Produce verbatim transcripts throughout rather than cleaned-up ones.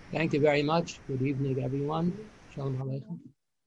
Thank you very much. Good evening, everyone. Shalom Aleichem.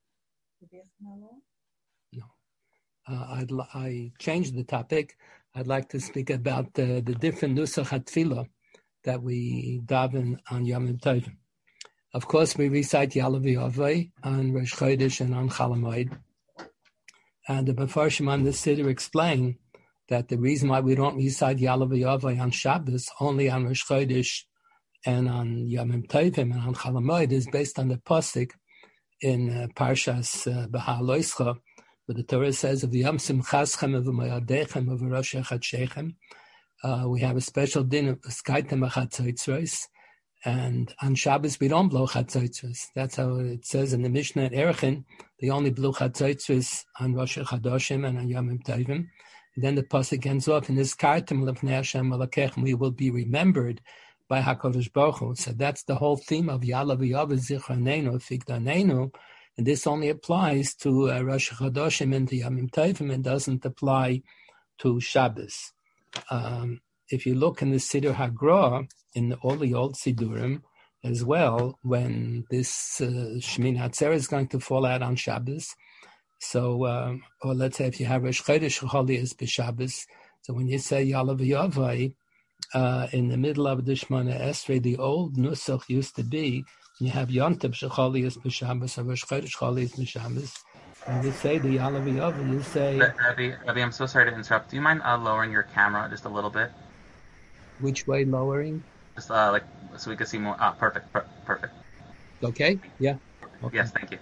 No. Uh, I'd, I changed the topic. I'd like to speak about uh, the different nusach hatfilah that we daven on Yom Tov. Of course, we recite Ya'aleh V'Yaveh on Rosh Chodesh and on Chol Hamoed. And the Mefarshim on the Siddur explain that the reason why we don't recite Ya'aleh V'Yaveh on Shabbos, only on Rosh Chodesh and on Yom Tov and on Chol Hamoed, is based on the pasuk in uh, Parshas uh, Beha'aloischa, where the Torah says, of Yom Simchaschem of Moyadechem of Rosh Chadshechem. Uh, we have a special din of Skaitem Achatzoitzros, and on Shabbos we don't blow Chatzoitzros. That's how it says in the Mishnah at Erechin. They only blew Chatzoitzros on Rosh Chodoshim and on Yom Tovim. And then the pasuk ends off in this Kartem Lefnei Hashem Malakechem, we will be remembered by HaKadosh Baruch Hu. So that's the whole theme of Ya'aleh V'Yaveh Zichronenu Figdanenu, and this only applies to uh, Rosh Chodoshim and to Yom Tovim, and doesn't apply to Shabbos. Um, if you look in the Siddur Hagra, in all the old Siddurim as well, when this uh, Shemini Atzeret is going to fall out on Shabbos, so, um, or let's say if you have Rosh Chodesh Cholias b'Shabbos, so when you say Ya'aleh V'Yaveh, uh, in the middle of the Shemona Esrei, the old Nusach used to be, when you have Yonteb Shecholias b'Shabbos, or Rosh Chodesh Cholias b'Shabbos, and you say the Ya'aleh V'Yaveh, you say... Rabbi, Rabbi, I'm so sorry to interrupt. Do you mind uh, lowering your camera just a little bit? Which way lowering? Just uh, like so we can see more. Ah, perfect, per- perfect. Okay. Yeah. Okay. Yes, thank you.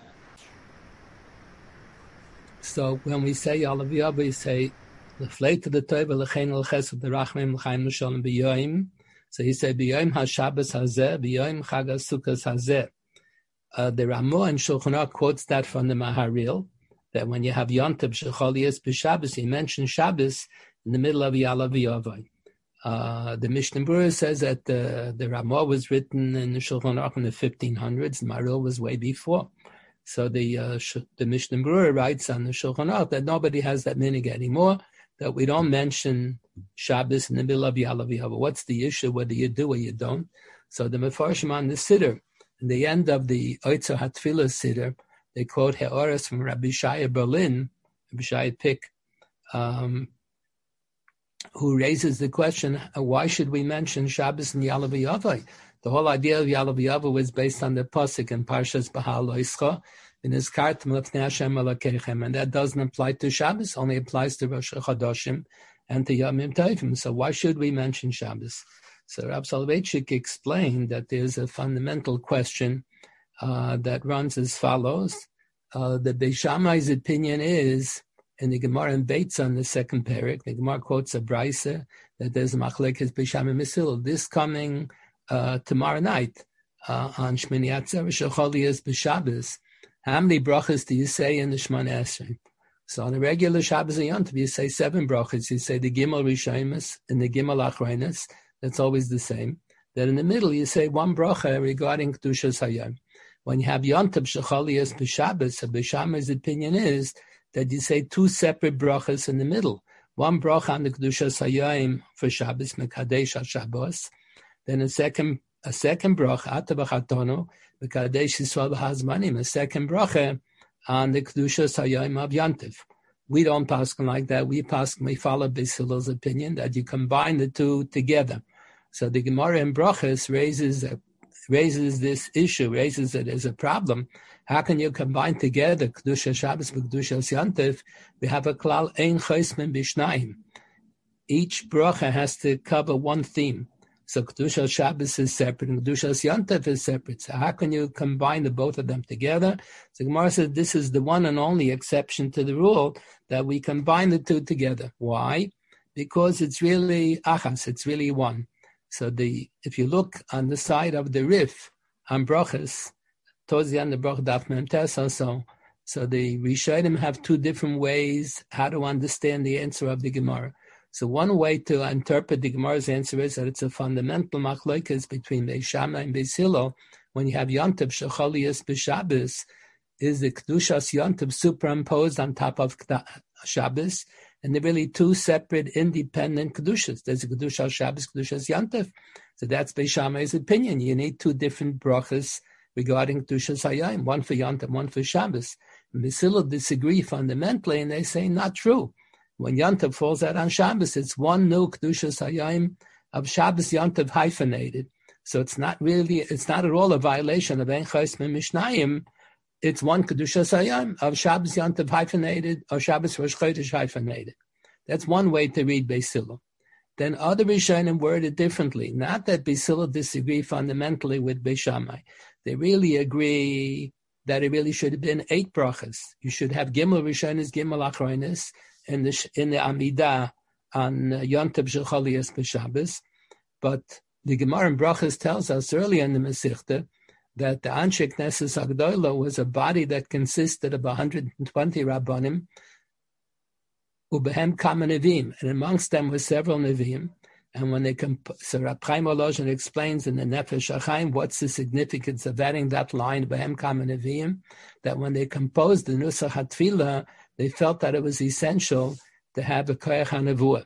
So when we say Ya'aleh V'Yaveh, we say L'flei to the Tov L'chein L'chesed L'rachmim L'chaim L'shalom B'yoyim. So he said B'yoyim HaShabbos Hazeh B'yoyim Chag HaSukkos Hazeh. Uh, the Ramah and Shulchan Aruch quotes that from the Maharil, that when you have Yonteb Shecholias b'Shabbos, he mentions Shabbos in the middle of Ya'aleh V'Yaveh. Uh, the Mishnah Berurah says that the, the Ramah was written in the Shulchan Aruch in the fifteen hundreds. The Maharil was way before. So the uh, the Mishnah Berurah writes on the Shulchan Aruch that nobody has that minhag anymore, that we don't mention Shabbos in the middle of Ya'aleh V'Yaveh. What's the issue, whether you do or you don't? So the Mefarshim on the Siddur, in the end of the Oitzer HaTfilah Siddur, they quote He'oras from Rabbi Shaya Berlin, Rabbi Shaya Pick, um, who raises the question, why should we mention Shabbos and Ya'aleh V'Yaveh? The whole idea of Ya'aleh V'Yaveh was based on the pasuk in Parshas Beha'aloischa, in his Kartem Lefnei Hashem Malakechem, and that doesn't apply to Shabbos, only applies to Rosh Chodoshim and to Yom Tovim. So why should we mention Shabbos? So Rav Soloveitchik explained that there's a fundamental question uh, that runs as follows. Uh, the Beis Shammai's opinion is, in the Gemara in Beitza on the second parak, the Gemara quotes a brisa that there's a machlekes Beis Shammai Mesil. This coming uh, tomorrow night uh, on Shemini Atzeret Shecholias b'Shabbos, how many brachas do you say in the Shemona Esrei? So on a regular Shabbos and Yom Tov, you say seven brachas. You say the Gimel Rishonos and the Gimel Achronos. That's always the same. Then in the middle, you say one bracha regarding Kedushas Hayom. When you have Yom Tov Shecholias b'Shabbos, Beis Shammai's opinion is that you say two separate brachas in the middle. One bracha on the Kedushas Hayom for Shabbos, Mekadesh HaShabbos. Then a second, a second bracha, Ata B'Chatonu, Mekadesh Yisrael B'Hazmanim, a second bracha on the Kedushas Hayom of Yom Tov. We don't paskin like that. We paskin, we follow Beis Hillel's opinion that you combine the two together. So the Gemara in Brachos raises a, raises this issue, raises it as a problem. How can you combine together Kedusha Shabbos with Kedusha Yom Tov? We have a klal ein chosmin b'shnayim. Each bracha has to cover one theme. So Kedusha Shabbos is separate and Kedusha Yom Tov is separate. So how can you combine the both of them together? So Gemara says this is the one and only exception to the rule that we combine the two together. Why? Because it's really achas, it's really one. So the if you look on the side of the Rif on brachas, towards the end of brach daf mem tes also, so the Rishonim have two different ways how to understand the answer of the Gemara. So one way to interpret the Gemara's answer is that it's a fundamental machlokes between Beis Shammai and Beis Hillel. When you have Yom Tov Shecholias b'Shabbos, is the Kedushas Yom Tov superimposed on top of Shabbos, And they're really two separate, independent Kedushas. There's a Kedusha Shabbos, Kedusha Yantav. So that's Beis Shammai's opinion. You need two different brachas regarding Kedushas Hayom, one for Yantav, one for Shabbos. And Beis Hillel disagree fundamentally, and they say not true. When Yantav falls out on Shabbos, it's one new Kedushas Hayom of Shabbos Yantav hyphenated. So it's not really, it's not at all a violation of Ein Chos Mishnayim. It's one Kedushas Hayom of Shabbos Yantav hyphenated or Shabbos Rosh Chodesh hyphenated. That's one way to read Beis Hillel. Then other Rishonim word it differently. Not that Beis Hillel disagree fundamentally with Beis Shammai. They really agree that it really should have been eight brachas. You should have Gimel Rishonis, Gimel Achronis, in the in the Amidah on uh, Yantav Shechalias B'Shabbos. But the Gemara in Brachas tells us earlier in the Masechta that the Anshe Knesses Agdola was a body that consisted of one hundred twenty Rabbanim, Ubehem Kama Neviim, and amongst them were several Neviim. And when they comp- so Rab Chaim Volozhin explains in the Nefesh HaChaim what's the significance of adding that line Ubehem Kama Neviim, that when they composed the Nusach HaTfilah, they felt that it was essential to have a Koyach HaNevuah.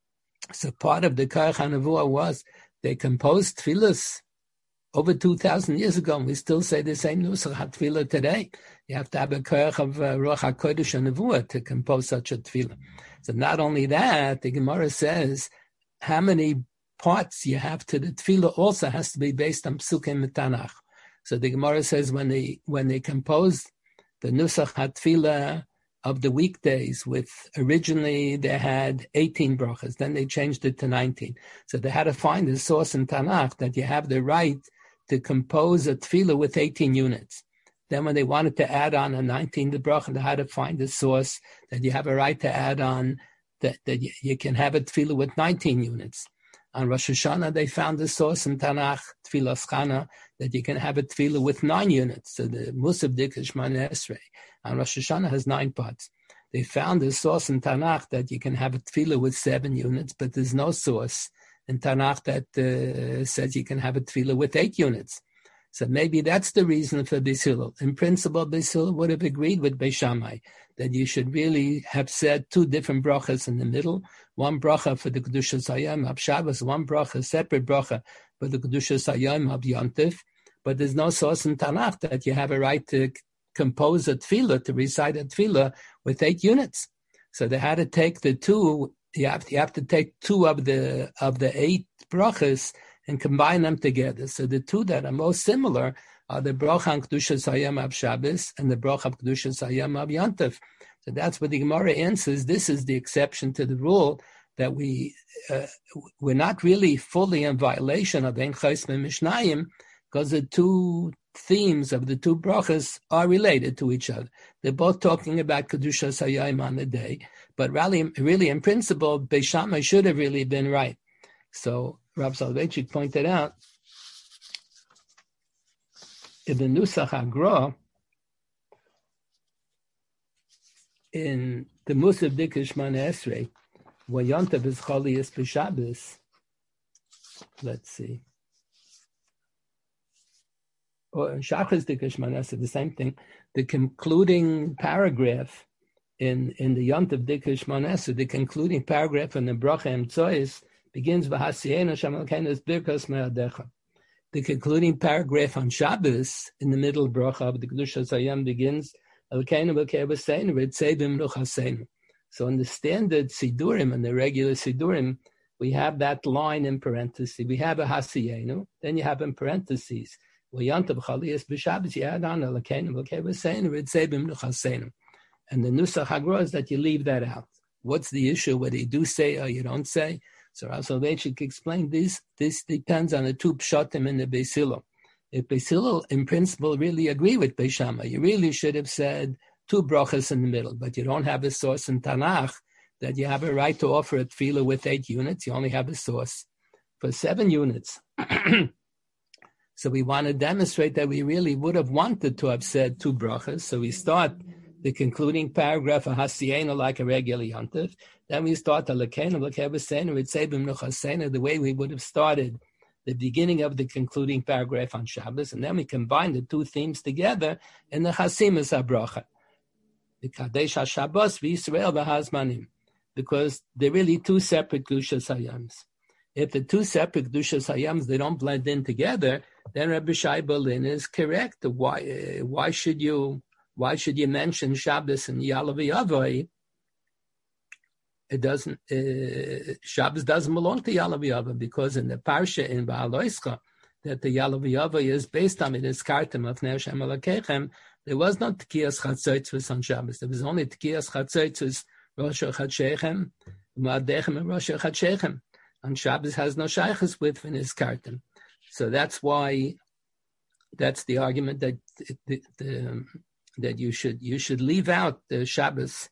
So part of the Koyach HaNevuah was they composed tefillas over two thousand years ago, and we still say the same Nusach HaTfilah today. You have to have a koyach of uh, Ruach HaKodesh and Nevuah to compose such a tefillah. So not only that, the Gemara says how many parts you have to the tefillah also has to be based on Psukim Tanakh. So the Gemara says when they when they composed the Nusach HaTfilah of the weekdays, with originally they had eighteen brachas, then they changed it to nineteen. So they had to find a source in Tanakh that you have the right to compose a tefillah with eighteen units. Then when they wanted to add on a nineteenth bracha, they had to find a source that you have a right to add on, that, that you, you can have a tefillah with nineteen units. On Rosh Hashanah, they found a source in Tanakh, Tefillah Schana, that you can have a tefillah with nine units. So the Musaf Dikesh Shmona Esrei on Rosh Hashanah has nine parts. They found a source in Tanakh that you can have a tefillah with seven units, but there's no source in Tanakh that uh, says you can have a tefillah with eight units. So maybe that's the reason for Beis Hillel. In principle, Beis Hillel would have agreed with Beis Shammai that you should really have said two different brachas in the middle, one bracha for the Kedushas Hayom of Shabbos, one bracha, separate bracha for the Kedushas Hayom of Yontif. But there's no source in Tanakh that you have a right to compose a tefillah, to recite a tefillah with eight units. So they had to take the two, you have, you have to take two of the of the eight brachas and combine them together. So the two that are most similar are the bracha on Kedushas Hayom of Shabbos and the bracha of Kedushas Hayom of Yontif. So that's what the Gemara answers. This is the exception to the rule that we, uh, we're not really fully in violation of Ein Chos Mishnayim, because the two themes of the two brachas are related to each other. They're both talking about Kedushas Hayom on the day, but really, really in principle, Beis Shammai should have really been right. So Rav Soloveitchik pointed out in the Nusach HaGra, in the Musaf Dikesh Shmona Esrei, where Yontav is Cholias B'Shabbos, let's see, or in Shachris Dikesh Shmona Esrei, the same thing, the concluding paragraph in, in the Yontav Dikesh Shmona Esrei, the concluding paragraph in the Bracha Emtsois begins v'hasiyenu Hashem Elokeinu birkos me'adecha. The concluding paragraph on Shabbos in the middle bracha of the Kedushas Hayom begins Elokeinu b'kei b'seinu v'tzebim luchaseinu. So in the standard Sidurim and the regular Sidurim, we have that line in parentheses. We have a hasiyenu, then you have in parentheses v'yantav chalias b'Shabbos. You add on Elokeinu b'kei b'seinu v'tzebim luchaseinu. And the Nusach HaGra is that you leave that out. What's the issue? Whether you do say or you don't say? So Rav Soloveitchik explained this. This depends on the two pshatim in the Beis Hillel. If Beis Hillel, in principle, really agree with Beis Shammai, you really should have said two brachas in the middle, but you don't have a source in Tanakh that you have a right to offer a tefillah with eight units. You only have a source for seven units. So we want to demonstrate that we really would have wanted to have said two brachas. So we start the concluding paragraph of Hasiyenu like a regular Yontif. Then we start the Elokeinu b'kei b'seinu v'tzebim luchaseinu the way we would have started the beginning of the concluding paragraph on Shabbos, and then we combine the two themes together in the Chasimus HaBracha. The Kadesh HaShabbos v'Yisrael v'Hazmanim. because they're really two separate Kedushas Hayams. If the two separate Kedushas Hayams, they don't blend in together, then Rabbi Shai Berlin is correct. Why, uh, why should you, why should you mention Shabbos and Yalav Yavai? It doesn't, uh, Shabbos doesn't belong to Yalav Yavai, because in the Parsha in Ba'aloischa, that the Yalav Yavai is based on it is Kartem of Neshem Alakechem, there was not Tekiyas Chatzaitzvus on Shabbos. There was only Tekiyas Chatzaitzvus, Rosh Chadshechem, Ma'adechem, and Rosh Chadshechem. And Shabbos has no shaykhs with V'nis Kartem. So that's why, that's the argument that the, the, that you should you should leave out the Shabbos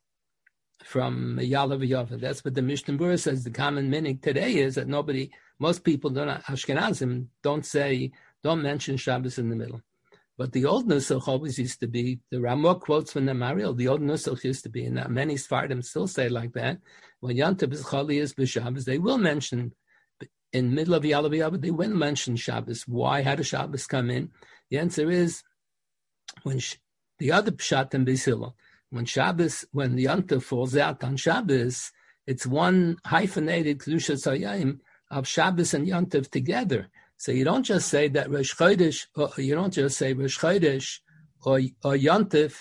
from Yalav Yavai. That's what the Mishnah Berurah says. The common meaning today is that nobody, most people don't, Ashkenazim don't say, don't mention Shabbos in the middle. But the old Nusach always used to be, the Ramah quotes from the Mariel, the old Nusach used to be, and many Sfardim still say like that. When Yantav is Chali is b'Shabbos, they will mention, in middle of Yalav Yavai, they will mention Shabbos. Why? How does Shabbos come in? The answer is, when sh- the other Pshat and B'Silo, when Shabbos, when the Yantav falls out on Shabbos, it's one hyphenated Kedushas Hayim of Shabbos and Yantav together. So you don't just say that Rosh Chodesh, or you don't just say Rosh Chodesh or, or Yantav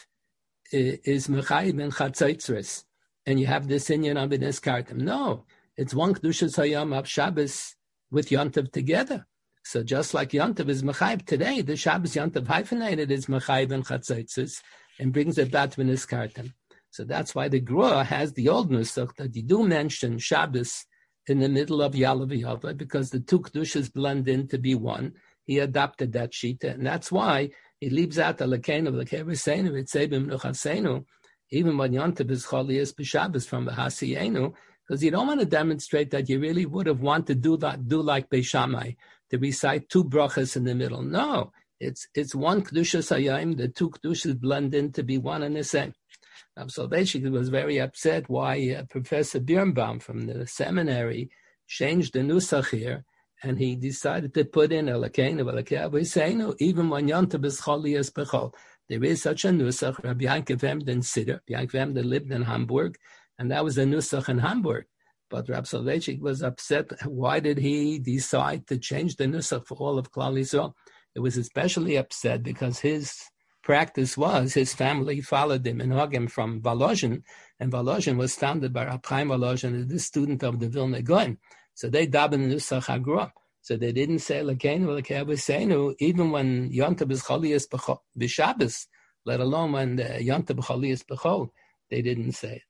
is Mechayim and Chatzaitzres, and you have this inyan of V'nis Kartem. No, it's one Kedushas Hayam of Shabbos with Yantav together. So just like Yantav is Mechayim today, the Shabbos Yantav hyphenated is Mechayim and Chatzaitzres and brings it back to V'nis Kartem. So that's why the Grua has the old Nusach that you do mention Shabbos in the middle of Yalav Yavai, because the two Kedushas blend in to be one. He adopted that Shita, and that's why he leaves out the Lekenu, Lekevisenu, Itzebim, Nuchasenu, even when Yantav is Cholias B'Shabbos from the Hasiyenu, because you don't want to demonstrate that you really would have wanted to do that, do like Beis Shammai, to recite two brachas in the middle. No, it's it's one Kedushas Hayim, the two Kedushas blend in to be one and the same. So basically, was very upset why uh, Professor Birnbaum from the seminary changed the nusach here, and he decided to put in Elokenu, Elokenu, even when Yantav is Cholias B'Chol. There is such a nusach. Rabbi Yankov Emden Siddur, Yankov Emden lived in Hamburg, and that was a nusach in Hamburg. But Rab Soloveitchik was upset. Why did he decide to change the nusach for all of Klal Yisrael? It was especially upset because his practice was, his family followed him and hug him from Volozhin, and Volozhin was founded by Rab Chaim Volozhin, the student of the Vilna Gaon. So they daben Nusach HaGrua. So they didn't say Lekenu, Lekenu, even when Yantav is Cholias B'Shabbos, let alone when the Yantav Cholias B'Chol, they didn't say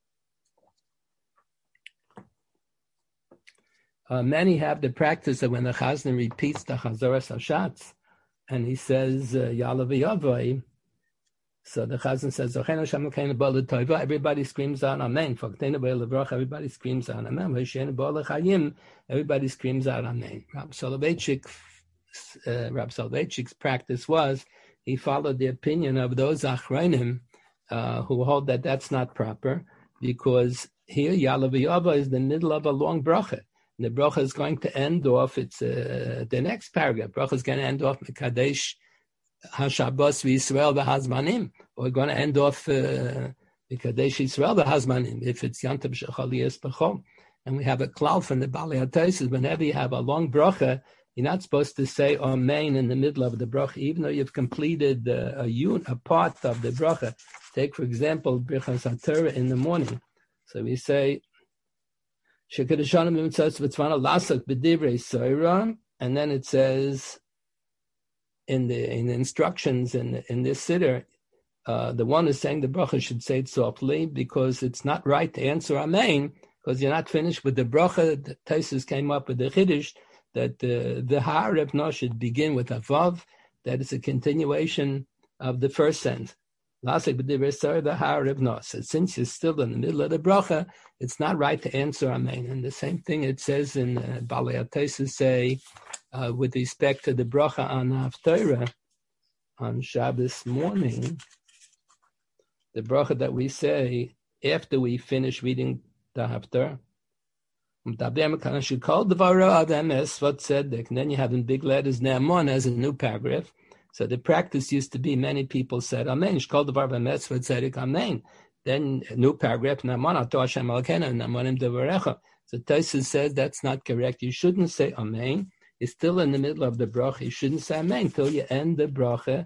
it. Uh, many have the practice that when the Chazan repeats the Chazoras HaShatz, and he says, uh, Yalav Yavai, so the Chazan says, everybody screams out Amen. Everybody screams out Amen. Everybody screams out Amen. Rab Soloveitchik, uh, Rab Soloveitchik's practice was, he followed the opinion of those Achronim uh, who hold that that's not proper, because here Yalav Yavai is the middle of a long bracha. The bracha is going to end off, it's uh, the next paragraph. Bracha is going to end off Mekadesh HaShabbos v'Yisrael v'Hazmanim. Or going to end off Mekadesh Yisrael v'Hazmanim if it's Yantav Shechalias B'Chol. And we have a klal from the Balei HaTosfos. Whenever you have a long bracha, you're not supposed to say Amen in the middle of the bracha, even though you've completed uh, a, un, a part of the bracha. Take, for example, Birchas HaTorah in the morning. So we say, and then it says in the in the instructions in in this siddur, uh, the one is saying the bracha should say it softly because it's not right to answer Amen because you're not finished with the bracha. The Tosfos came up with the chiddush that the the ha'aref no should begin with a vav, that is a continuation of the first sentence. Since you're still in the middle of the bracha, it's not right to answer Amen. And the same thing it says in uh, Balei HaTosfos say, uh, with respect to the bracha on Haftarah, on Shabbos morning, the bracha that we say after we finish reading the Haftarah, and then you have in big letters Ne'amon as a new paragraph. So the practice used to be, many people said, Amen. Shkol devar v'emes v'tzedik, Amen. Then a new paragraph, Naman ato Hashem alkeinu, Namanim devarecha. So Tosfos says that's not correct. You shouldn't say Amen. You're still in the middle of the bracha. You shouldn't say Amen until you end the bracha.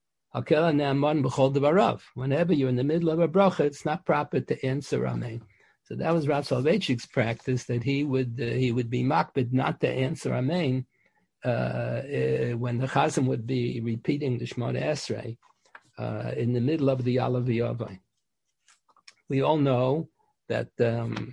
Whenever you're in the middle of a bracha, it's not proper to answer Amen. So that was Rav Soloveitchik's practice, that he would uh, he would be makbid not to answer Amen uh, uh, when the Chazan would be repeating the Shemona Esrei uh, in the middle of the Yalav V'Yavai. We all know that um,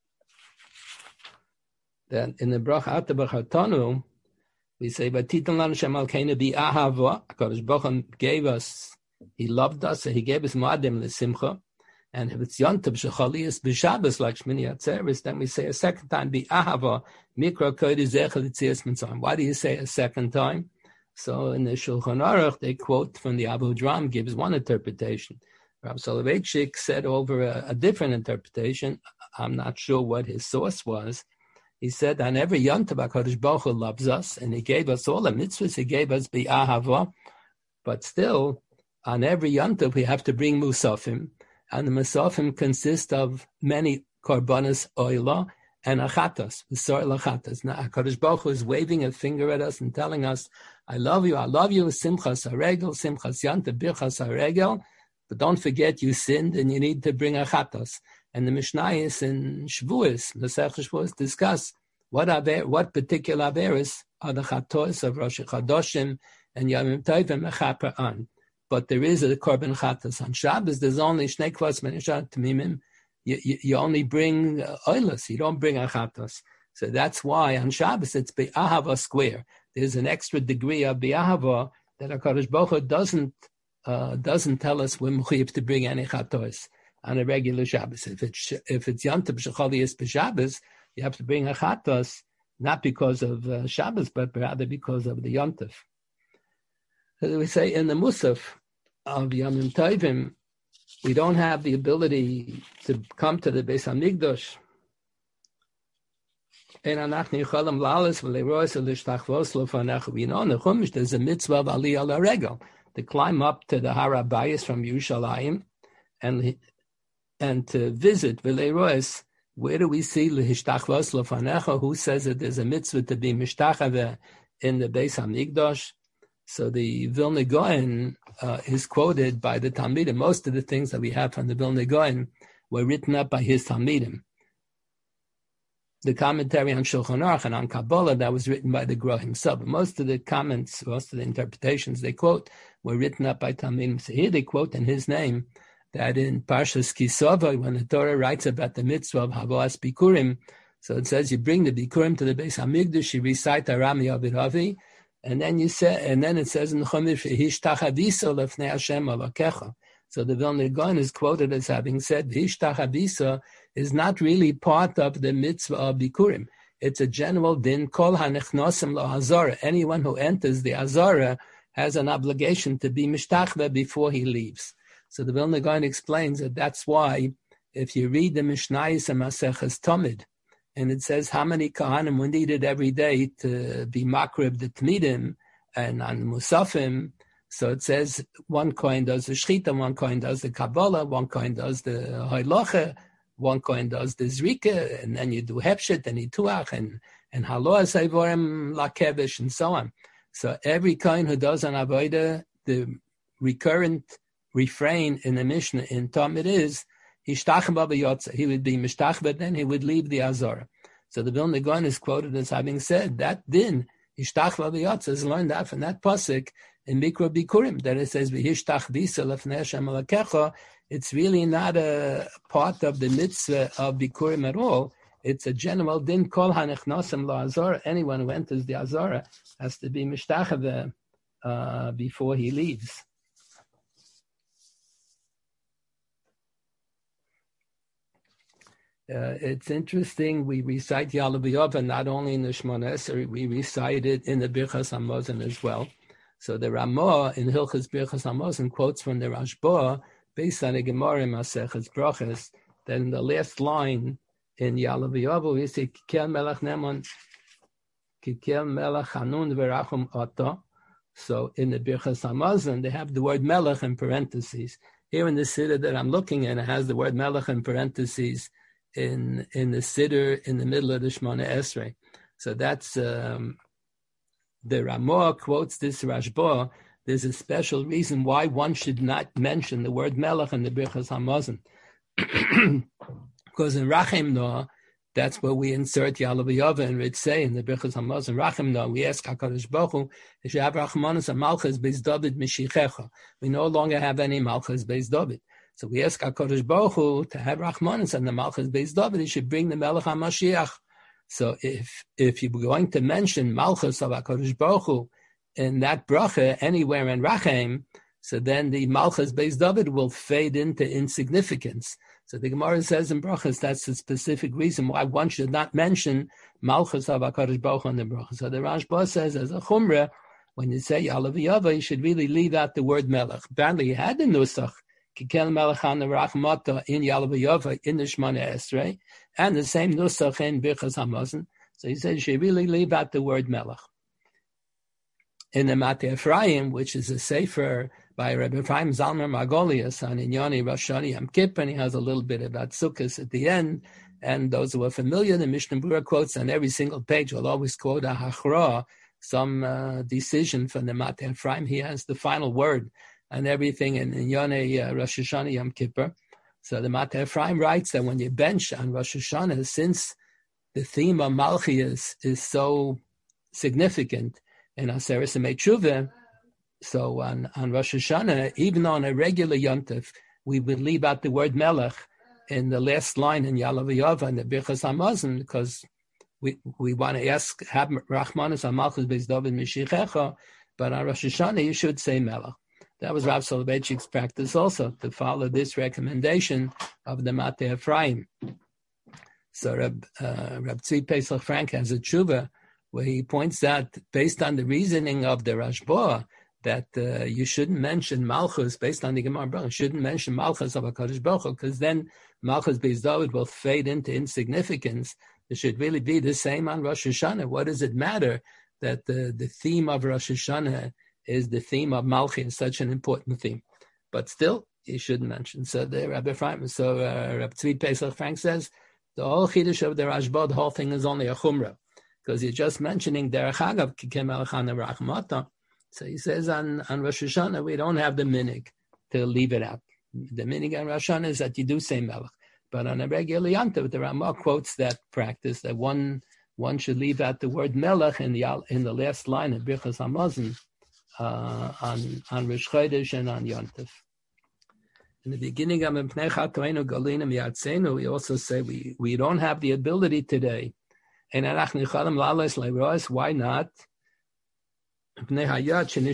that in the bracha Ata B'Chatanu, we say, "Vatitan lanu Shem Alkeinu bi'ahava." HaKadosh Baruch Hu gave us, He loved us, and He gave us Moadim l'Simcha. And if it's Yom Tov Shechaliyas b'Shabbos like Shmini Atzeres, then we say a second time bi'ahava mikra kodesh zecher l'tzias mitzrayim. Why do you say a second time? So in the Shulchan Aruch, they quote from the Abu Dram, gives one interpretation. Rav Soloveitchik said over a, a different interpretation. I'm not sure what his source was. He said, on every Yom Tov, HaKadosh Baruch Hu loves us, and He gave us all the mitzvahs. He gave us bi'ahava, but still, on every Yom Tov, we have to bring musafim, and the musafim consist of many korbanos oila and achatas, v'sor lachatas. Now, HaKadosh Baruch Hu is waving a finger at us and telling us, I love you, I love you, simchas haregel, simchas Yom Tov, birchas haregel, but don't forget you sinned and you need to bring achatas. And the Mishnayos in Shavuos, the Masechah Shavuos, discuss what aver, what particular averos are the chatos of Rosh Chodoshim and Yomim Tovim mechaper on. But there is a korban chatos on Shabbos. There's only shnei klos menishat tamimim. You, you, you only bring uh, oilus. You don't bring a chatos. So that's why on Shabbos it's be'ahava square. There's an extra degree of be'ahava that HaKadosh Baruch Hu doesn't uh, doesn't tell us we're mechuyev to bring any chatos on a regular Shabbos. If it's if it's Yom Tov Shechaliyas b'Shabbos, you have to bring a chatos, not because of uh, Shabbos, but rather because of the Yom Tov. So we say in the Musaf of Yomim Tovim, we don't have the ability to come to the Beis Hamikdash. We know in the Chumash there's a mitzvah of Aliyah L'Regel, to climb up to the Har HaBayis from Yerushalayim and and to visit V'leiroes. Where do we see L'Hishtachvos L'Fanecha? Who says that there's a mitzvah to be Mishtachave in the Beis Hamikdash? So the Vilna Gaon uh, is quoted by the Talmidim. Most of the things that we have from the Vilna Gaon were written up by his Talmidim. The commentary on Shulchan Aruch and on Kabbalah, that was written by the Gra himself. Most of the comments, most of the interpretations they quote were written up by Talmidim. So here they quote in his name that in Parshas Kisova, when the Torah writes about the mitzvah of Havoas Bikurim, so it says you bring the Bikurim to the Beis Hamikdash, you recite Arami Aviravi, and then you say, and then it says in the Chumash, "Hishtachavisa lefnei Hashem alakecha." So the Vilna Gaon is quoted as having said, "Hishtachavisa" is not really part of the mitzvah of Bikurim. It's a general din. Kol hanechnosim lahazara. Anyone who enters the Azara has an obligation to be mishtachve before he leaves. So the Vilna Gaon explains that that's why, if you read the Mishnayos and Maseches Tamid, and it says how many Kohanim were needed every day to be makrib the Tmidim and on Musafim. So it says one Kohen does the Shechita, one Kohen does the Kabbalah, one Kohen does the Hailoche, one Kohen does the Zrika, and then you do Hepshet and Ituach and, and Haloah Saivorim Lakevish and so on. So every Kohen who does an Avodah, the recurrent refrain in the Mishnah in Talmud is, he would be mishtach, but then he would leave the Azara. So the Vilna Gaon is quoted as having said that din, hishtach v'yotza, is learned out from that pasuk in Mikra Bikurim, that it says v'hishtach bisa lefnei Hashem alakecha. It's really not a part of the mitzvah of Bikurim at all. It's a general din, kol hanechnosim la'azara. Anyone who enters the Azara has to be mishtach uh, before he leaves. Uh, it's interesting, we recite Ya'aleh B'Yov, not only in the Shemona Esrei, we recite it in the Birchas Hamazon as well. So the Ramah in Hilchas Birchas Hamazon quotes from the Rashba, based on the Gemara in Maseches Brachos, that in the last line in Ya'aleh B'Yov, we say, Kikel Melech Nemon, Kikel Melech Hanun V'Rachum Ata. So in the Birchas Hamazon, they have the word Melech in parentheses. Here in the Siddur that I'm looking at, it has the word Melech in parentheses in in the Siddur in the middle of the Shemona Esrei. So that's um, the Ramah quotes this Rashba. There's a special reason why one should not mention the word Melech in the Birchas Hamazon. Because in Rachem Noah, that's where we insert Yalav Yava and Ritzei in the Birchas Hamazon. Rachem Noah, we ask HaKadosh Baruch Hu, if you have Rachmanos and Malchus Beis David Mishichecha, we no longer have any Malchus Beis David. So we ask HaKadosh Baruch Hu to have Rachmanos and the Malchus Beis David, he should bring the Melech HaMashiach. So if if you're going to mention Malchus of HaKadosh Baruch Hu in that bracha anywhere in Rachem, so then the Malchus Beis David will fade into insignificance. So the Gemara says in brachas that's the specific reason why one should not mention Malchus of HaKadosh Baruch Hu in the bracha. So the Rashba says as a chumrah, when you say Yalav Yava, you should really leave out the word Melech. Apparently, you had the nusach Kikel Melech Han Rachmata in Yalav Yava in the Shemona Esrei, and the same nusach in Birchas Hamazon. So he says you should really leave out the word Melech. In the Matei Ephraim, which is a sefer by Rabbi Ephraim Zalman Margolius on Inyani Rosh Hashanah Yom Kippur, and he has a little bit about Sukkot at the end. And those who are familiar, the Mishnah Berurah quotes on every single page will always quote a hachra, some uh, decision from the Matei Ephraim. He has the final word on everything in Inyani uh, Rosh Hashanah Yom Kippur. So the Matei Ephraim writes that when you bench on Rosh Hashanah, since the theme of Malchias is so significant in Aseret Emei Teshuvah, so on, on Rosh Hashanah, even on a regular Yom Tov, we would leave out the word Melech in the last line in Yalav Yava and the Birchas Hamazon, because we we want to ask, have Rachmanos HaMalchus Beis David Mishichecha, but on Rosh Hashanah you should say Melech. That was Rav Soloveitchik's practice also, to follow this recommendation of the Matei Ephraim. So Reb, uh, Reb Tzvi Pesach Frank has a tshuva where he points out, based on the reasoning of the Rashba, that uh, you shouldn't mention Malchus, based on the Gemara Baruch, you shouldn't mention Malchus of HaKadosh Baruch Hu, because then Malchus Beis David will fade into insignificance. It should really be the same on Rosh Hashanah. What does it matter that the, the theme of Rosh Hashanah is the theme of Malchi, such an important theme? But still, you shouldn't mention. So the Rabbi Ephraim, so uh, Rabbi Tzvi Pesach Frank says, the whole Chiddush of the Rashba, the whole thing is only a chumrah, because you're just mentioning Derech Hagav, Kikem Melech Han Rachmata. So he says on, on Rosh Hashanah, we don't have the minig to leave it out. The minig on Rosh Hashanah is that you do say Melech. But on a regular Yom Tov, the Ramah quotes that practice, that one one should leave out the word Melech in the in the last line of Birchas Hamazon uh, on, on Rosh Chodesh and on Yom Tov. In the beginning of Mipnei Chatoenu Galinim Yatzenu, we also say we, we don't have the ability today. And why not? So in many of the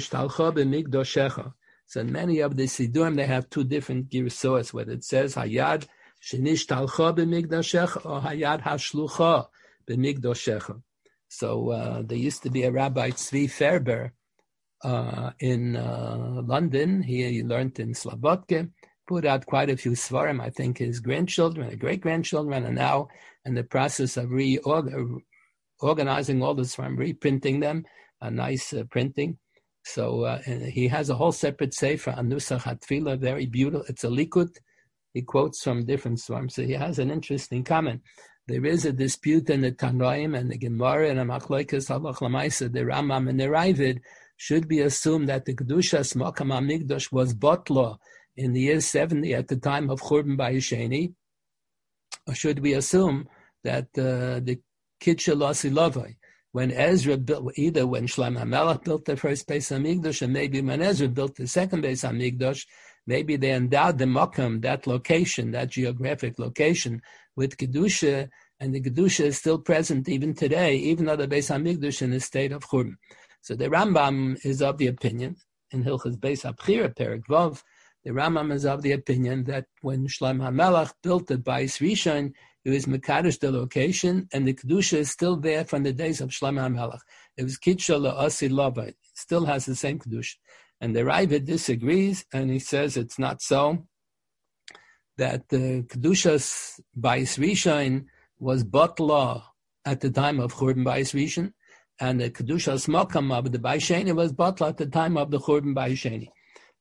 Siddurim, they have two different girsos, whether it says Hayad Shenishtalcha b'migdashecha or Hayad Hashlucha b'migdashecha. So uh, there used to be a Rabbi Tzvi Ferber uh, in uh, London. He, he learned in Slobodka, put out quite a few svarim. I think his grandchildren, great-grandchildren, are now in the process of reorganizing all the svarim, reprinting them. A nice uh, printing. So uh, and he has a whole separate sefer on Nusach HaTfilah, very beautiful. It's a likud. He quotes from different svarim. So he has an interesting comment. There is a dispute in the Tanoim and the Gemara and the Machlokes Halach Lamaisa, the Rambam and the Ravid. Should be assumed that the Kedushas Makam HaMikdash was Botla in the year seventy at the time of Churban Bayesheni? Or should we assume that uh, the Kitshel Asilovai, when Ezra built, either when Shlomo HaMelech built the first Beis HaMikdash, and maybe when Ezra built the second Beis HaMikdash, maybe they endowed the Makam, that location, that geographic location, with Kedusha, and the Kedusha is still present even today, even though the Beis HaMikdash in the state of Churban. So the Rambam is of the opinion, in Hilchos Beis HaBchira, Perek Vav, the Rambam is of the opinion that when Shlomo HaMelech built the Bais Rishon, it was Mekadosh the location, and the Kedusha is still there from the days of Shlomo HaMelech. It was Kitshel La'asi Lava. It still has the same Kedusha. And the Ravid disagrees, and he says it's not so, that the Kedushas Bais Rishon was Botla at the time of Churban Bais Rishon, and the Kedushas Makam of the Bais Sheni was Botla at the time of the Churban Bais Sheni.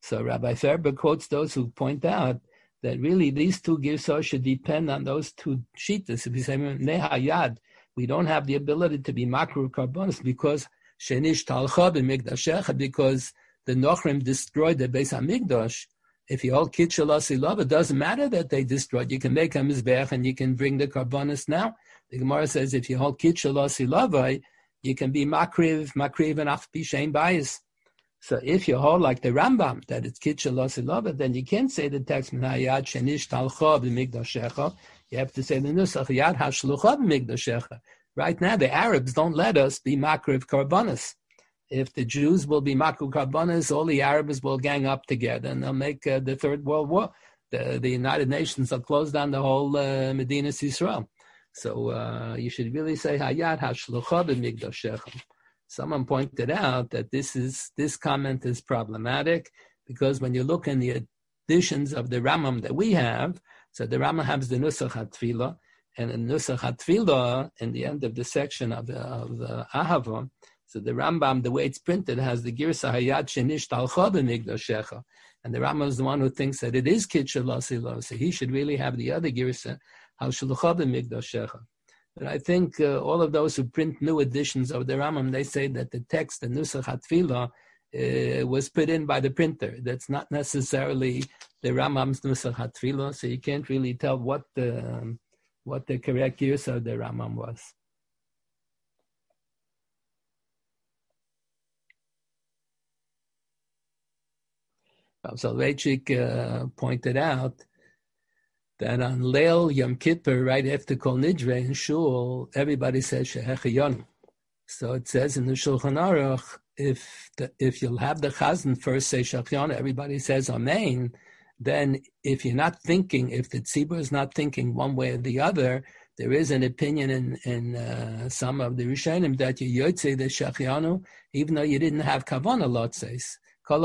So Rabbi Ferber quotes those who point out that really these two girsos should depend on those two shitas. If you say nehayad, we don't have the ability to be makruv karbonos because shenish talcha b'migdashecha, because the Nochrim destroyed the Beis Hamikdash. If you hold kitchel asilov, it doesn't matter that they destroyed. You can make a mizbeach and you can bring the karbonos now. The Gemara says if you hold kitchel asilov, you can be makriv, makriv and afpi shein bayis. So if you hold like the Rambam that it's kitchel asilov, then you can't say the text minayad shenish talcha b'migdashecha. You have to say the nusach yad hashlucha b'migdashecha. Right now, the Arabs don't let us be makriv karbonos. If the Jews will be makruv karbonos, all the Arabs will gang up together and they'll make uh, the Third World War. The, the United Nations will close down the whole uh, Medina Yisrael. So uh, you should really say hayat hashlucha b'migdashecha. Someone pointed out that this is this comment is problematic because when you look in the editions of the Rambam that we have, so the Rambam has the Nusach HaTfilah, and in Nusach HaTfilah, in the end of the section of the, of the Ahava, so the Rambam, the way it's printed, has the Girsa Hayat Shenish Talcha b'migdashecha, and the Rambam is the one who thinks that it is Kitchel Asilo, so he should really have the other Girsa Hashlucha b'migdashecha. But I think uh, all of those who print new editions of the Rambam, they say that the text, the Nusach HaTfilah, uh, was put in by the printer. That's not necessarily the Rambam's Nusach HaTfilah, so you can't really tell what the um, what the correct Girsa of the Rambam was. Soloveitchik uh, pointed out that on Leil Yom Kippur, right after Kol Nidre in Shul, everybody says Shehechayonu. So it says in the Shulchan Aruch, if the, if you'll have the Chazan first say Shehechayonu, everybody says Amen. Then if you're not thinking, if the tzibur is not thinking one way or the other, there is an opinion in, in uh, some of the Rishonim that you yotze the Shehechayonu, even though you didn't have Kavanah lotzes.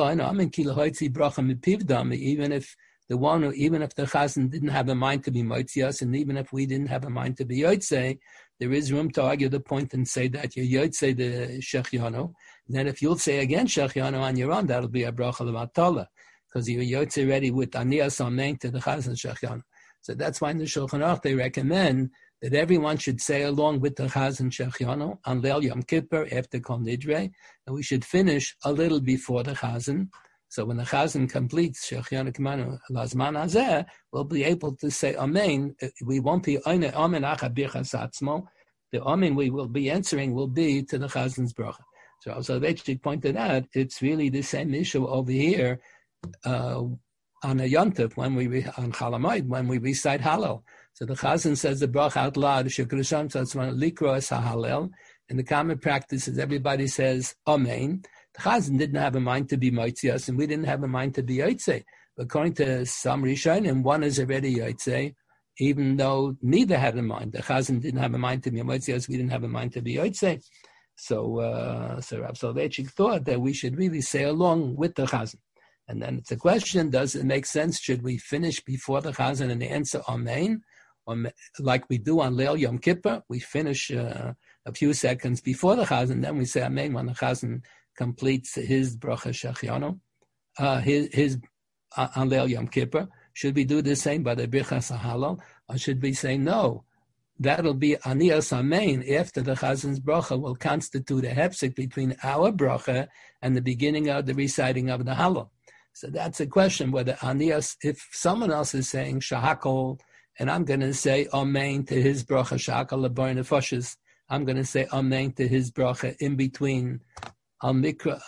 Even if the one who, even if the Chazan didn't have a mind to be Moitzias, and even if we didn't have a mind to be Yotze, there is room to argue the point and say that you Yotze the Shehechayonu. Then if you'll say again Shehechayonu on your own, that'll be a bracha levatala, because you're Yotze ready with Aniyas Amen to the Chazan Shehechayonu. So that's why in the Shulchan Aruch they recommend that everyone should say along with the Chazan Shehechayonu on Leil Yom Kippur after Kol Nidre, and we should finish a little before the Chazan. So when the Chazan completes Shehechayonu K'manu Lazman Hazeh, we'll be able to say Amen. We won't be Amen Acha Birchas Atzmo. The Amen we will be answering will be to the Chazan's bracha. So Soloveitchik pointed out it's really the same issue over here uh, on a Yontif when we re- on Chalamoid when we recite Hallel. So the Chazan says the bracha out loud, Shekhrisham, so it's one Likro es HaHallel. In the common practices, everybody says Amen. The Chazan didn't have a mind to be Moitzias, and we didn't have a mind to be Yotze. But according to some Rishonim, one is already Yotze, even though neither had a mind. The Chazan didn't have a mind to be Moitzias, we didn't have a mind to be Yotze. So, uh, so Rav Soloveitchik thought that we should really say along with the Chazan. And then it's a question, does it make sense? Should we finish before the Chazan and the answer Amen? Or like we do on Leil Yom Kippur, we finish uh, a few seconds before the Chazan, then we say Amen when the Chazan completes his bracha Shehechayonu, uh, his, his uh, on Leil Yom Kippur. Should we do the same by the Birchas HaHallel? Or should we say no? That'll be Aniyas Amen after the Chazan's bracha will constitute a hepsik between our bracha and the beginning of the reciting of the Hallel. So that's a question whether Aniyas, if someone else is saying Shahakol, and I'm going to say Amen to his bracha Shahakol Lebar Nefoshes, I'm going to say Amen to his bracha in between Al Mikra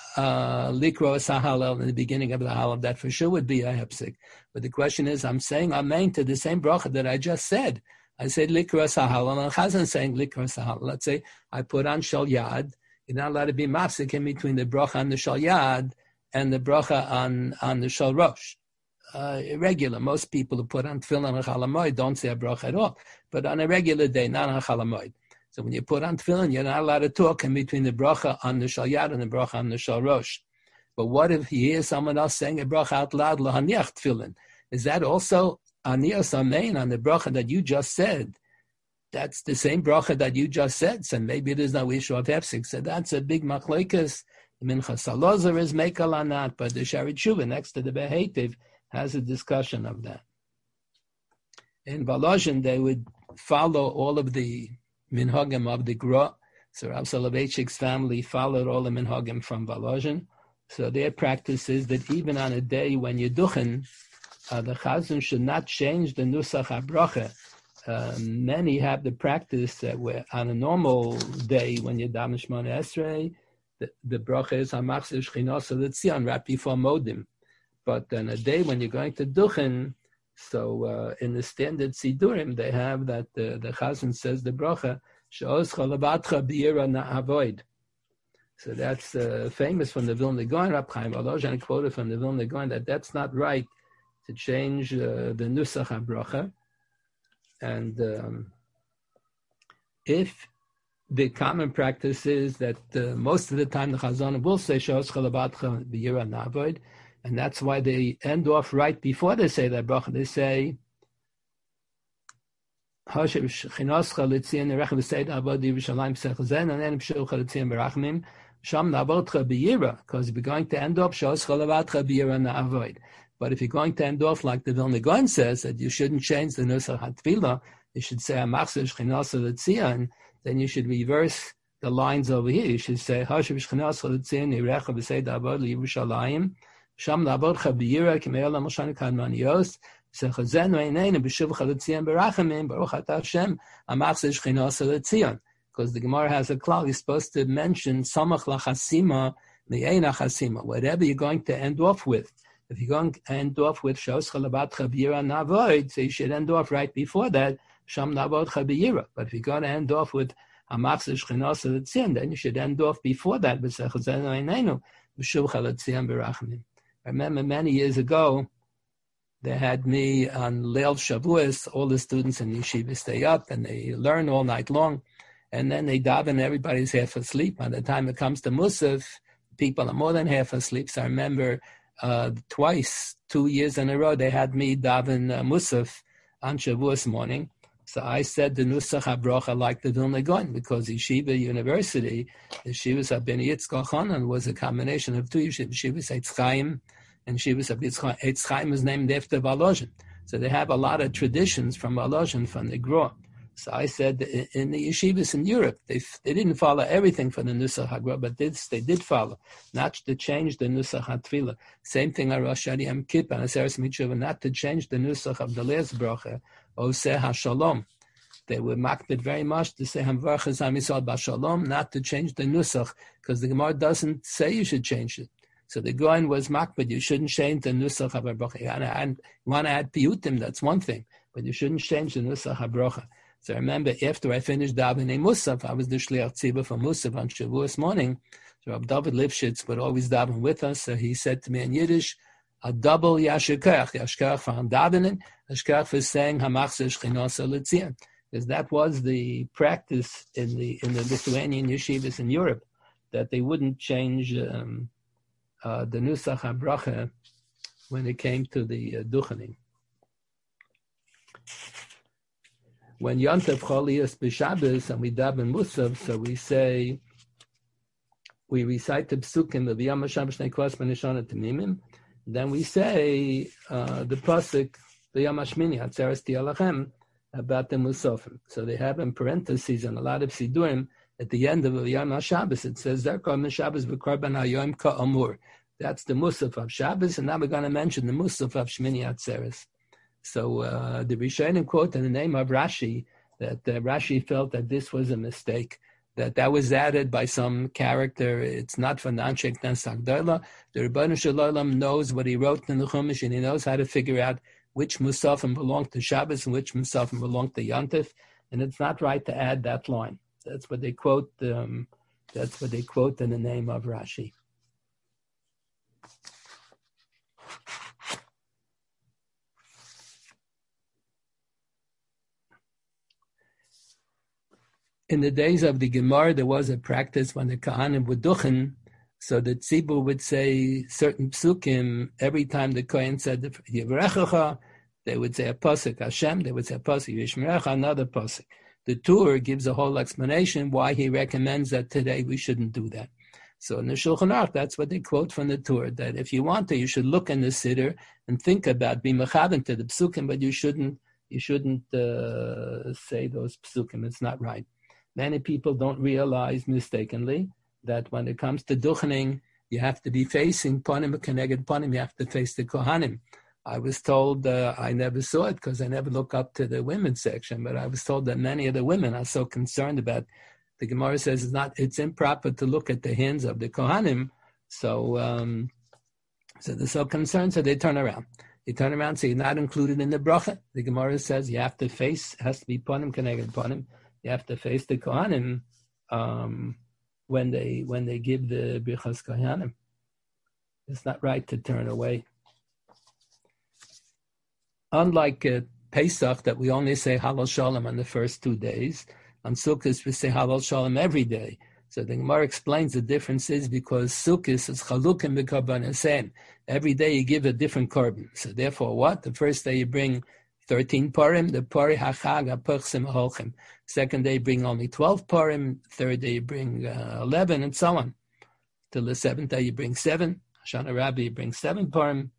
Likro Sahallel in the beginning of the Hallel. That for sure would be a hepsik. But the question is, I'm saying Amen to the same bracha that I just said. I said Likro Sahallel, and Chazan saying Likro Sahallel. Let's say I put on Shal Yad. You're not allowed to be mafsik in between the bracha on the Shal Yad and the bracha on, on the Shal Rosh. Uh, irregular. Most people who put on tefillin and chalamoid don't say a bracha at all. But on a regular day, not on chalamoid. So when you put on tefillin, you're not allowed to talk in between the bracha on the Shal Yad and the bracha on the Shal Rosh. But what if you hear someone else saying a bracha out loud, lahaniach tefillin? Is that also aniyas amen on the bracha that you just said? That's the same bracha that you just said. So maybe there's no issue of hefsek. So that's a big machlokes The Minchas Salazar is Meikal Anat, but the Shaarei Tshuva next to the Beheitiv has a discussion of that. In Volozhin, they would follow all of the minhagim of the Gra. So Rav Soloveitchik's family followed all the minhagim from Volozhin. So their practice is that even on a day when you're duchen, uh, the chazan should not change the nusach habracha. Uh, many have the practice that where on a normal day when you're daven Shmona Esrei, the, the bracha is hamachzir shchinas l'tzion right before modim. But on a day when you're going to duchen, so uh, in the standard sidurim they have that uh, the chazan says the bracha she'oscha levatcha b'yira na'avoid. So that's uh, famous from the Vilna Gaon, Rab Chaim Volozhin quoted from the Vilna Gaon that that's not right to change uh, the nusach habracha. And um, if the common practice is that uh, most of the time the Chazon will say Shos Chalabatcha B'Yira Navoid, and that's why they end off right before they say that bracha. They say Hashem Chinoscha Litzion Nerechav Seid Avod Yerushalayim Sechzen and then Pshulcha Litzion Berachmim Sham Navodcha B'Yira, because if you're going to end off Shos Chalabatcha B'Yira Navoid. But if you're going to end off like the Vilna Gaon says, that you shouldn't change the Nusach HaTfilah, you should say Amachzir Shchinasa L'Tzion, then you should reverse the lines over here. You should say Hashem Shchinasa L'Tzion Yirecha V'Seid Avod L'Yerushalayim Sham Na'avodcha B'Yira K'me'el HaMoshan Kadmaniyos Sechazenu Eineinu B'Shuvcha L'Tzion Berachamim Baruch Atah Hashem Amachzir Shchinasa L'Tzion. Because the Gemara has a klal, you're supposed to mention Samach L'Chasima Me'eina Chasima, whatever you're going to end off with. If you're going to end off with Shos Chalabatcha B'Yira Navoid, so you should end off right before that, Sham Navodcha B'Yira. But if you're going to end off with Hamachzir Shchinos L'Tzion, then you should end off before that, B'Sechazenu Eineinu, B'Shuvcha L'Tzion Berachmim. I remember many years ago, they had me on Leil Shavuos, all the students in yeshiva stay up and they learn all night long, and then they daven, everybody's half asleep. By the time it comes to Musaf, people are more than half asleep. So I remember Uh, twice, two years in a row, they had me daven uh, Musaf on Shavuos morning. So I said the Nusach HaBrocha like the Vilna Gaon, because Yeshiva University, Yeshivas HaBen Yitzchak Hanan was a combination of two Yeshivas, Yeshivas Eitz Chaim, and Yeshivas HaBen Eitz Chaim is named after Volozhin. So they have a lot of traditions from Volozhin, from the Gra. So I said in the yeshivas in Europe, they they didn't follow everything for the Nusach HaGra, but this they did follow, not to change the Nusach HaTfilah. Same thing on Rosh Hashanah Yom Kippur and Aseres Mitzvah, not to change the Nusach of the last bracha, Oseh HaShalom. They were makbid very much to say Hamvarchas HaMisal BaShalom, not to change the Nusach, because the Gemara doesn't say you should change it. So the Goin was makbid, you shouldn't change the Nusach of a bracha. You want to add piyutim, that's one thing, but you shouldn't change the Nusach HaBracha. So I remember after I finished davening Musaf, I was the Shliach Tzibah for Musaf on Shavuos morning. So Rabbi David Lipschitz would always daven with us. So he said to me in Yiddish, a double Yashikach, Yashikach for davening, Yashikach for saying Hamachzir Shchinos L'Tzion. Because that was the practice in the in the Lithuanian yeshivas in Europe, that they wouldn't change um, uh, the Nusach HaBracha when it came to the uh, Duchening. When Yontav Cholias B'Shabbos and we daven Musaf, so we say, we recite the Psukim of Yom HaShabbos Shnei Kos B'Nishana T'mimim. Then we say uh, the pasuk the Yom HaShmini Atzeres Tialachem about the Musafim. So they have in parentheses and a lot of Sidurim at the end of Yom HaShabbos. It says Zerkor Mishabbos B'Korban HaYom Ka'amur. That's the Musaf of Shabbos, and now we're going to mention the Musaf of Shmini Atzeres. So uh, the Rishonim quote in the name of Rashi that uh, Rashi felt that this was a mistake, that that was added by some character. It's not for Nanshek Nas Agdola. The Rebbeinu Shalom knows what he wrote in the Chumash, and he knows how to figure out which Musafim belong to Shabbos and which Musafim belong to Yontif, and it's not right to add that line. That's what they quote. Um, that's what they quote in the name of Rashi. In the days of the Gemara, there was a practice when the Kohanim would duchen, so the Tzibur would say certain psukim every time the Kohen said Yivrechecha, they would say a pasuk Hashem, they would say a pasuk Yishmerecha, another pasuk. The Tur gives a whole explanation why he recommends that today we shouldn't do that. So in the Shulchan Aruch, that's what they quote from the Torah, that if you want to, you should look in the Siddur and think about, be mechaven to the psukim, but you shouldn't you shouldn't uh, say those psukim. It's not right. Many people don't realize mistakenly that when it comes to duchening, you have to be facing panim keneged panim. You have to face the kohanim. I was told, uh, I never saw it because I never look up to the women's section, but I was told that many of the women are so concerned about. The Gemara says it's not, it's improper to look at the hands of the Kohanim. So, um, so they're so concerned, so they turn around. They turn around, so you're not included in the bracha. The Gemara says you have to face, it has to be panim keneged panim. You have to face the Kohanim um, when they when they give the Birchas Kohanim. It's not right to turn away. Unlike uh, Pesach, that we only say Halal Shalom on the first two days, on Sukkot we say Halal Shalom every day. So the Gemara explains the difference is because Sukkot is Chalukim b'Karban. Every day you give a different korban. So therefore, what? The first day you bring thirteen parim, the pari hachag ha'puchsim holchem. Second day you bring only twelve parim. Third day you bring uh, eleven, and so on. Till the seventh day you bring seven. Shana Rabbi you bring seven parim.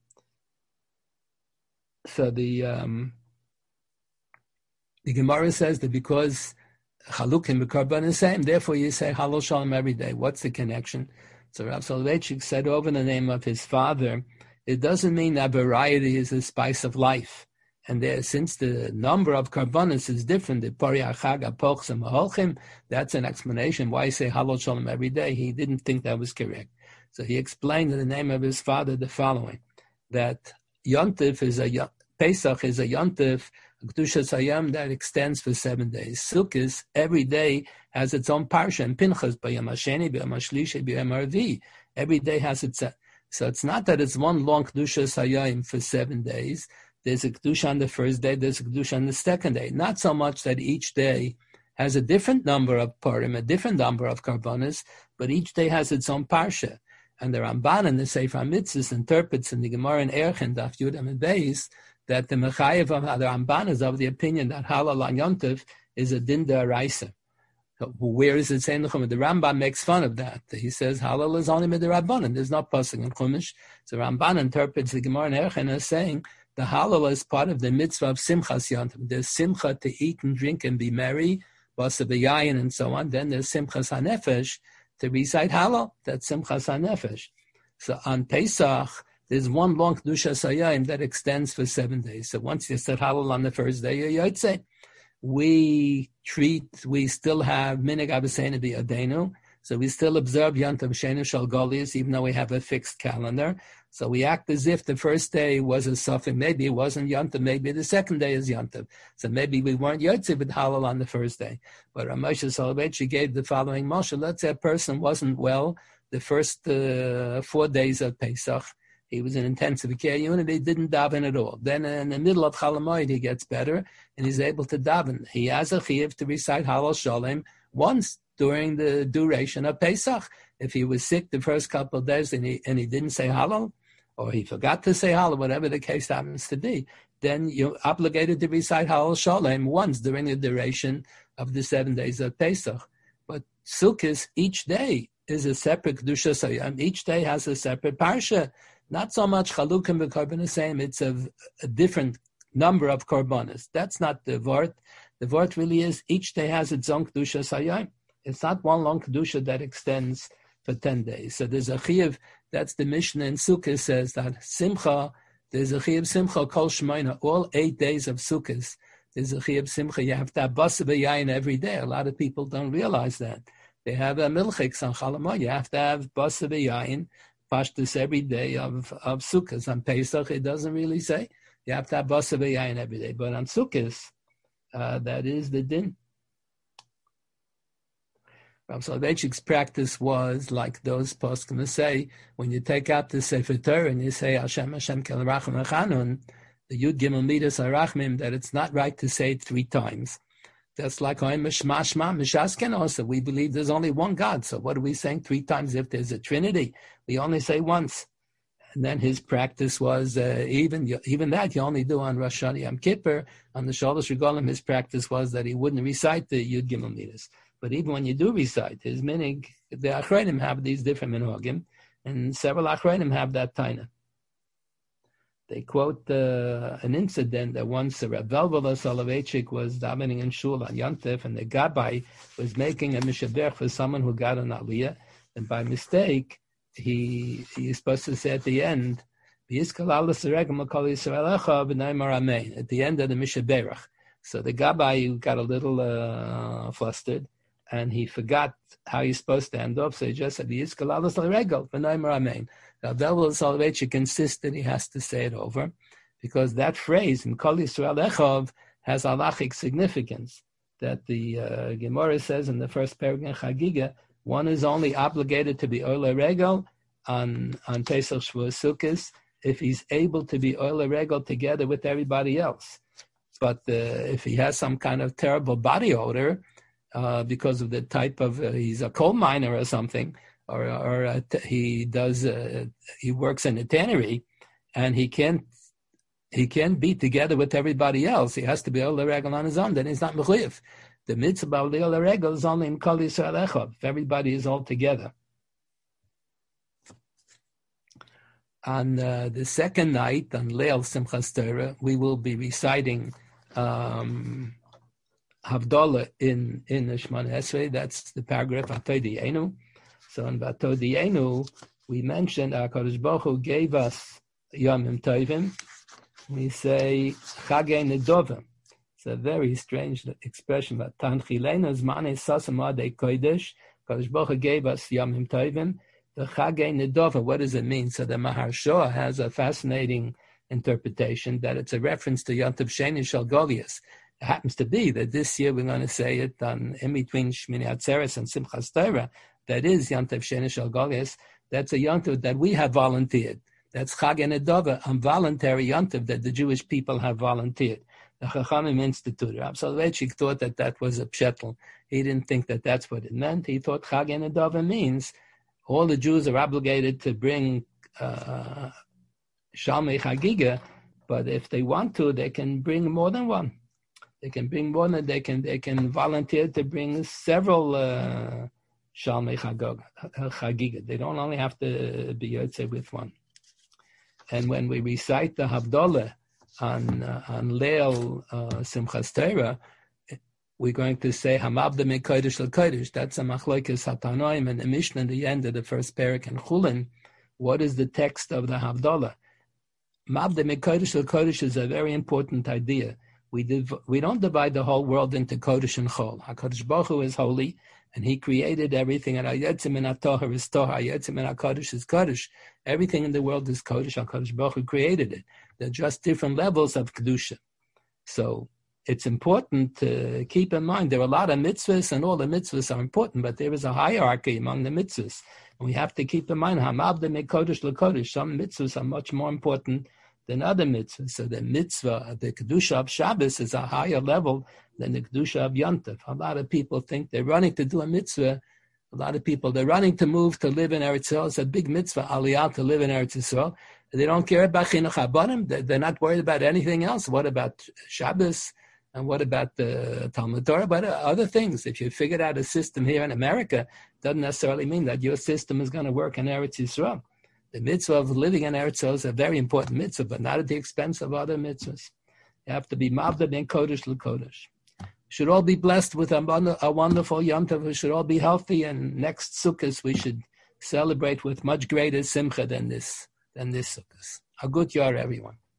So the um, the Gemara says that because Chalukim b'Karban is same, therefore you say Halal Shalom every day. What's the connection? So Rav Soloveitchik said over the name of his father, it doesn't mean that variety is the spice of life. And there, since the number of karbanos is different, the pari hachag ha'pochsim ha'holchim, that's an explanation why he say Halal Shalom every day. He didn't think that was correct. So he explained in the name of his father the following, that Yontif is a, Pesach is a Yontif, Kedushas Hayam, that extends for seven days. Sukkot, every day has its own parsha, and Pinchas, B'yam HaSheni, B'yam HaShlishi, B'yam HaRavi. Every day has its, so it's not that it's one long Kedushas Hayam for seven days. There's a Kedusha on the first day, there's a Kedusha on the second day. Not so much that each day has a different number of parim, a different number of karbanos, but each day has its own parsha. And the Ramban in the Sefer HaMitzvos interprets in the Gemara in Erchen, Daf Yud Amud Beis, that the Mechayev of the Ramban is of the opinion that Halal on Yontif is a din d'oraisa. So where is it saying the Chumash? The Ramban makes fun of that. He says Halal is only midrabanan. There's no pasuk in Chumash. So Ramban interprets the Gemara in Erchen as saying the Halal is part of the mitzvah of Simchas Yontif. There's Simcha to eat and drink and be merry, Basa b'yayin and so on. Then there's Simchas HaNefesh to recite Halal. That's Simchas HaNefesh. So on Pesach, there's one long Kedushas Hayam that extends for seven days. So once you said Halal on the first day, you're Yotzei. We treat, we still have Minig Abasena B'Yadenu. So we still observe Yantav Shenu Shal Golius, even though we have a fixed calendar. So we act as if the first day was a suffix. Maybe it wasn't Yantav, maybe the second day is Yantav. So maybe we weren't Yotzei with Halal on the first day. But Ramosha Soloveitchik gave the following Moshe. Let's say a person wasn't well the first uh, four days of Pesach. He was in intensive care unit. He didn't daven at all. Then in the middle of Chol Hamoed, he gets better and he's able to daven. He has a chiyuv to recite Halal Shalom once during the duration of Pesach. If he was sick the first couple of days and he, and he didn't say Halal, or he forgot to say Halal, whatever the case happens to be, then you're obligated to recite Halal Shalom once during the duration of the seven days of Pesach. But Sukkot, each day is a separate Kedushas Hayam. Each day has a separate parsha. Not so much Chalukim b'Karban same, it's a, a different number of Karbanas. That's not the Vort. The Vort really is, each day has its own Kedushas Hayam. It's not one long Kedusha that extends for ten days. So there's a Chiyuv, that's the Mishnah in Sukkot says that Simcha, there's a Chiyuv Simcha Kol Shemaina, all eight days of Sukkot, there's a Chiyuv Simcha, you have to have Basa b'Yayin every day. A lot of people don't realize that. They have a Milchik on Chol Hamoed, you have to have Basa b'Yayin, Pashtus every day of, of Sukkot. On Pesach, it doesn't really say. You have to have Basa b'Yayin every day. But on Sukkot, uh, that is the din. Rav Soloveitchik's practice was like those poskim say, when you take out the Sefer Torah and you say Hashem Hashem Kel Racham Echanun, the Yud Gimel Midas Arachmim, that it's not right to say it three times. That's like Mishmashma, Mishasken also. We believe there's only one God. So what are we saying three times if there's a Trinity? We only say once. And then his practice was, uh, even even that you only do on Rosh Hashanah Yom Kippur. On the Shalosh Regalim, his practice was that he wouldn't recite the Yud Gimel Midas. But even when you do recite, his minig, the Achronim have these different minhagim, and several Achronim have that taina. They quote uh, an incident that once Reb Velvela Soloveitchik was davening in shul on Yontif, and the gabbai was making a mishaberch for someone who got an aliyah, and by mistake, he he is supposed to say at the end, at the end of the mishaberch. So the gabbai got a little uh, flustered, and he forgot how he's supposed to end up, so he just said, Now, Velvela Soloveitchik insisted he has to say it over, because that phrase in Kol Yisrael Echov has halachic significance. That the uh, Gemara says in the first paragraph Chagiga, one is only obligated to be Oile Regel on on Pesach Shavuos Sukkos if he's able to be Oile Regel together with everybody else. But uh, if he has some kind of terrible body odor uh, because of the type of uh, he's a coal miner or something. Or, or uh, t- he does. Uh, he works in a tannery, and he can't. He can't be together with everybody else. He has to be Oile Regel on his own. Then he's not mechuyev. The mitzvah of Oile Regel is only in Kol Yisrael Echov. If everybody is all together. On uh, the second night, on Leil Simchas Torah, we will be reciting um, Havdalah in in the Shemona Esrei. That's the paragraph Atodi Enu. So in Vatodienu, we mentioned our Kadosh Baruch Hu gave us Yomim Tovim. We say Chagei Nedovim. It's a very strange expression. But Tanchilenu Zmanei Sasam Adei Kodesh. Kadosh Baruch Hu gave us Yomim Tovim. The Chagei Nedovim. What does it mean? So the Maharsha has a fascinating interpretation that it's a reference to Yom Tov Sheni Shel Goliath. It happens to be that this year we're going to say it on in between Shmini Atzeres and Simchas Torah. That is Yantav Sheni Shel Goliath. That's a Yantav that we have volunteered. That's Chag Nedova, a voluntary Yantav that the Jewish people have volunteered. The Chachamim instituted. Rab Soloveitchik thought that that was a pshetel. He didn't think that that's what it meant. He thought Chag Nedova means all the Jews are obligated to bring uh, Shalmei Chagiga, but if they want to, they can bring more than one. They can bring more than they can. They can volunteer to bring several. Uh, Shalmei Chagiga. They don't only have to be Yotze with one. And when we recite the Havdalah on uh, on Leil uh, Simchas Torah, we're going to say Hamabda Me Kodesh LeKodesh. That's a Machlokes Hatanoim and the Mishnah in the end of the first parak in Chulin. What is the text of the Havdalah? Mabda Me Kodesh LeKodesh is a very important idea. We div- we don't divide the whole world into Kodesh and Chol. HaKadosh Baruch Hu is holy, and He created everything. And Hayetzim min HaTohar is Tohar, Hayetzim min HaKodesh is Kodesh. Everything in the world is Kodesh. HaKadosh Baruch Hu created it. They're just different levels of Kedusha. So it's important to keep in mind there are a lot of mitzvahs, and all the mitzvahs are important, but there is a hierarchy among the mitzvahs. And we have to keep in mind, Hamabda me Kodesh LeKodesh. Some mitzvahs are much more important than other mitzvahs. So the mitzvah, the Kedusha of Shabbos is a higher level than the Kedusha of Yontif. A lot of people think they're running to do a mitzvah. A lot of people, they're running to move to live in Eretz Yisrael. It's a big mitzvah, aliyah, to live in Eretz Yisrael. They don't care about Chinuch Habanim. They're not worried about anything else. What about Shabbos? And what about the Talmud Torah? But other things. If you figured out a system here in America, doesn't necessarily mean that your system is going to work in Eretz Yisrael. The mitzvah of living in Eretz Yisrael is a very important mitzvah, but not at the expense of other mitzvahs. You have to be mavda ben kodesh l'kodesh. Should all be blessed with a, a wonderful Yom Tov. We should all be healthy, and next Sukkot we should celebrate with much greater simcha than this than this Sukkot. A good year, everyone.